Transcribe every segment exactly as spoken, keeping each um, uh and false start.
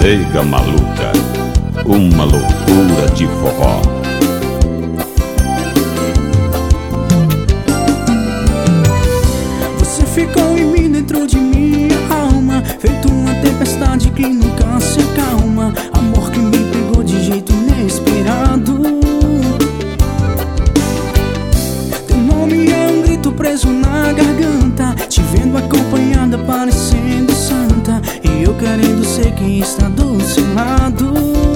Nega Maluca, uma loucura de forró. Você ficou em mim dentro de minha alma, feito uma tempestade que nunca se acalma. Amor que me pegou de jeito inesperado. Teu nome é um grito preso na garganta, te vendo acompanhada parecendo santa, e eu querendo ser quem está do seu lado.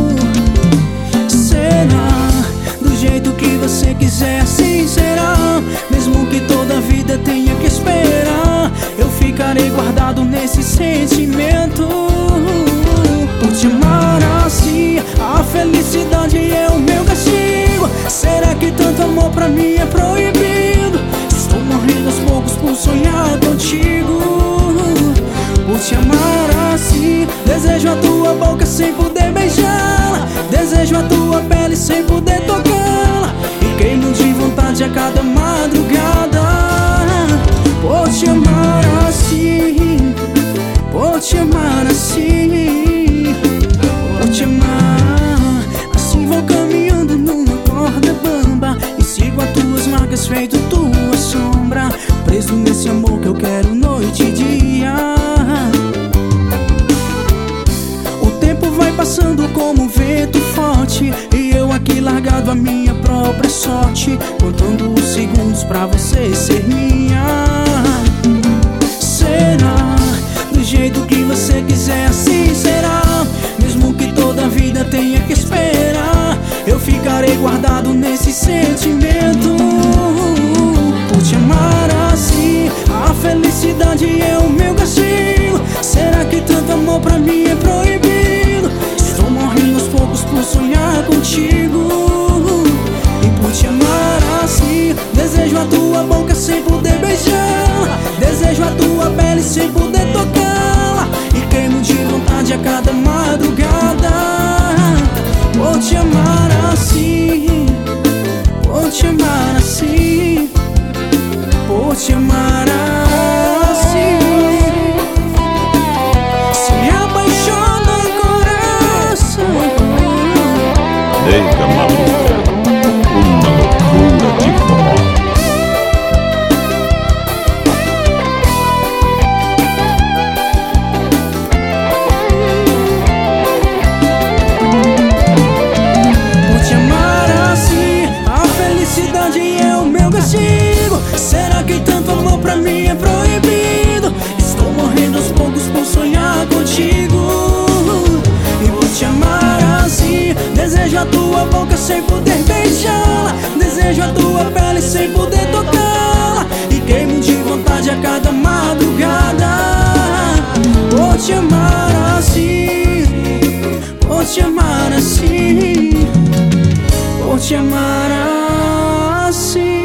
Será do jeito que você quiser, assim será. Mesmo que toda a vida tenha que esperar, eu ficarei guardado nesse sentimento. Por te amar assim, a felicidade é o meu castigo. Será que tanto amor pra mim é proibido? Estou morrendo aos poucos por sonhar contigo. Por te amar assim, desejo a tua boca sem poder beijá-la, desejo a tua pele sem poder tocá-la, e queimo de vontade a cada madrugada. Por te amar assim, por te amar assim, por te amar assim, vou caminhando numa corda bamba e sigo as tuas marcas feito tua sombra, preso nesse amor que eu quero noite e dia. Passando como um vento forte, e eu aqui largado a minha própria sorte, contando os segundos pra você ser minha. Será do jeito que você quiser, assim será. Mesmo que toda a vida tenha que esperar, eu ficarei guardado nesse sentimento. Por te amar assim, a felicidade é o meu castigo. Será que tanto amor pra mim é proibido? Estou morrendo aos poucos por sonhar contigo. E por te amar assim, desejo a tua boca sem poder beijá-la, desejo a tua pele sem poder tocá-la, e queimo de vontade a cada madrugada. Por te amar assim, por te amar assim, por te amar assim. Nega Maluca, uma loucura de forró. Por te amar assim, a felicidade é o meu castigo. Será que tanto amor pra mim é proibido? Estou morrendo aos poucos por sonhar contigo. E por te amar assim, desejo a tua boca sem poder beijá-la, desejo a tua pele sem poder tocá-la, e queimo de vontade a cada madrugada. Por te amar assim, por te amar assim, por te amar assim.